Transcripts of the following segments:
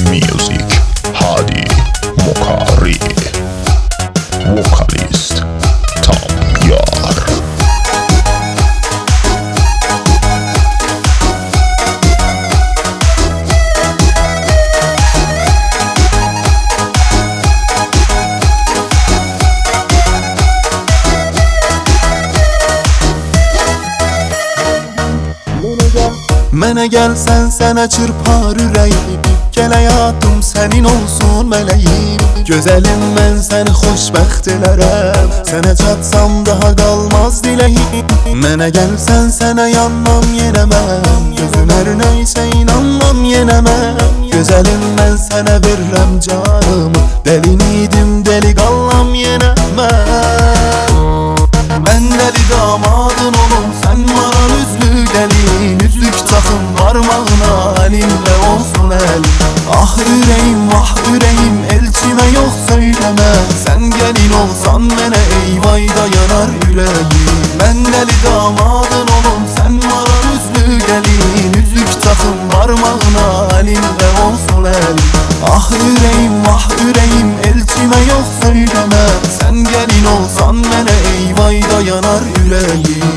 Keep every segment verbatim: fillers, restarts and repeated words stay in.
Music Hadi Mokari Vocalist Tayyar. Mənə gəlsən sənə çırpar ürəyim, gəl həyatım sənin olsun mələyim. Gözəlim mən səni xoşbəxt elərəm, sənə çatsam daha qalmaz diləyim. Mənə gəlsən sənə yanmam yenə mən, gözün hər nəysə inanmam yenə mən. Gözəlim mən sənə verirəm canımı, dəlin idim deli qallam yenə mən. Mən dəli damadın olum, sən maral üzlü gəlin, üzlük taxın parmağına, əlimdə olsun əl. Ah ürəyim, vah ürəyim, elçimə yox söyləmə. Sən gəlin olsan mənə eyvayda yanar ürəyim. Mən dəli damadın olum, sən maral üzlü gəlin, üzlük taxın parmağına, əlimdə olsun əl. Ah ürəyim, vah ürəyim, elçimə yox söyləmə. Sən gəlin olsan mənə eyvayda yanar ürəyim.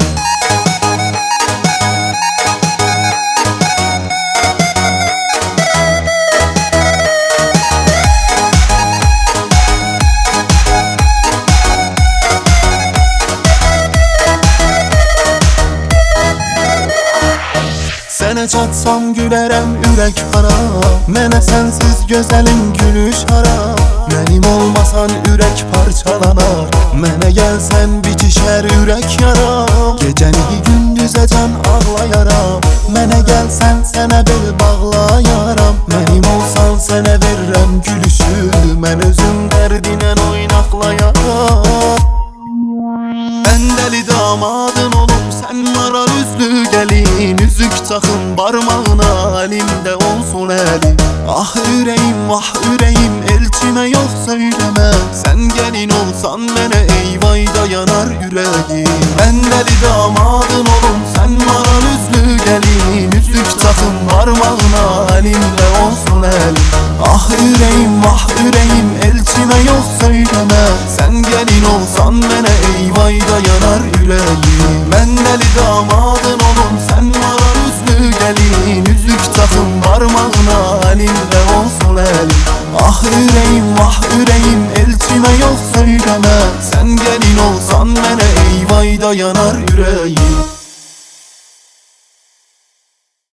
Sənə çatsam gülərəm ürək para, mənə sənsiz gözəlim gülüş hara. Mənim olmasan ürək parçalanar, mənə gəlsən bitişər ürək yaram. Gecəni gündüzə can ağlayaram, mənə gəlsən sənə bel bağlayaram. Mənim olsan sənə verirəm gülüşü, mən özüm dərdinən oynaqlayaram. Mən dəli damadın olum, sən maral üzlü gəlin, üzük taxın parmağına, əlimdə olsun əlim. Ah ürəyim, vah ürəyim, elçimə yox söyləmə. Sən gəlin olsan mənə eyvayda yanar ürəyim. Mən dəli damadın olum, sən maral üzlü gəlin, üzük taxın parmağına, əlimdə olsun əlim. Ah ürəyim, vah ürəyim, elçimə yox söyləmə. Sən gəlin olsan mənə eyvayda yanar ürəyim. Mən dəli damadın olum, sən maral üzlü gəlin, üzük taxın parmağına, əlimdə olsun əlim. Ah ürəyim, vah ürəyim, elçimə yox söyləmə. Sən gəlin olsan mənə eyvayda yanar ürəyim.